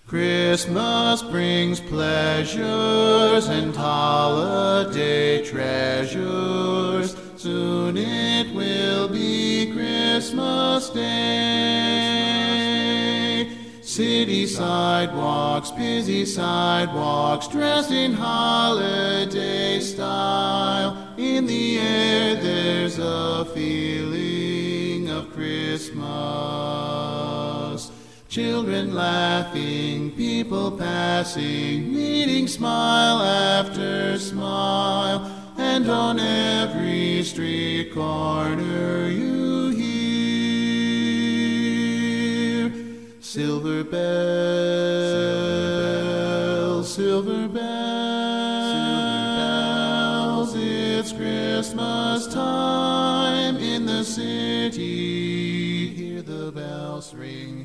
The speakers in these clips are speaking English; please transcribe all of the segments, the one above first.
Christmas brings pleasures and holiday treasures. Soon it will be Christmas Day. City sidewalks, busy sidewalks, dressed in holiday style. In the air there's a feeling of Christmas. Children laughing, people passing, meeting smile after smile. And on every street corner you hear silver bells, silver bells. It's Christmas time in the city. Hear the bells ring,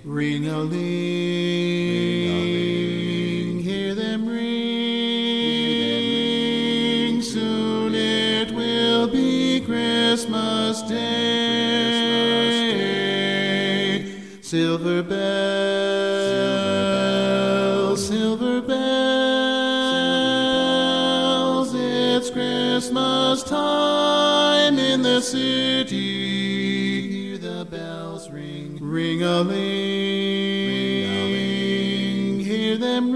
ring-a-ling. Hear them ring. Soon it will be Christmas Day. Silver bells, silver bells. It's Christmas time in the city. Hear the bells ring, ring-a-ling. Hear them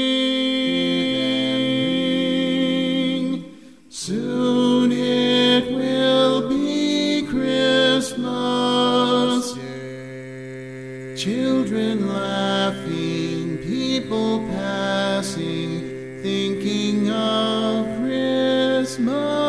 ring. Soon it will be Christmas Day. Children laughing, people passing, thinking of Christmas.